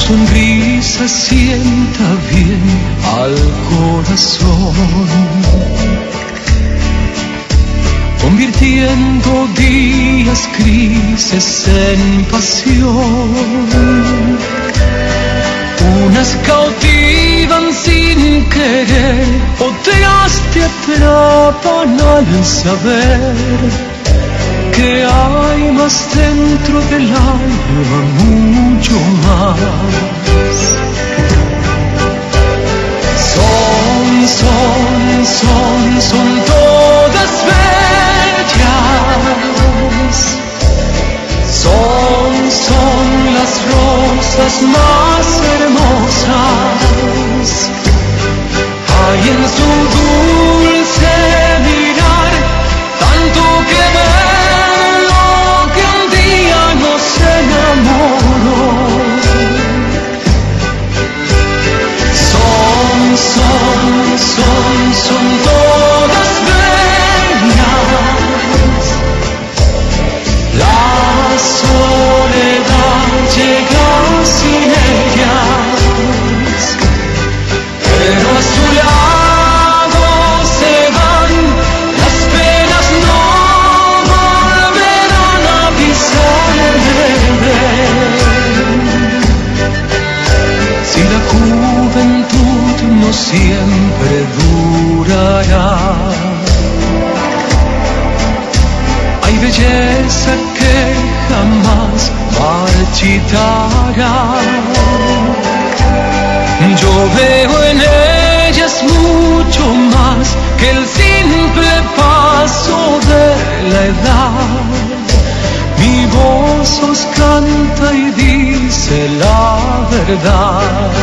sonrisa sienta bien al corazón, convirtiendo días grises en pasión. Unas cautivan sin querer, otras te atrapan al saber que hay más dentro del alma, mucho más. Son todas bellas. Son las rosas más hermosas. Hay en su dulce mirar tanto que verlo que un día nos enamoró. Son todas bellas. La soledad llega sin ellas, pero a su lado se van, las penas no volverán a pisarle. Si la juventud no siempre durará, hay belleza que jamás marchitará. Yo veo en ellas mucho más que el simple paso de la edad. Mi voz os canta y dice la verdad.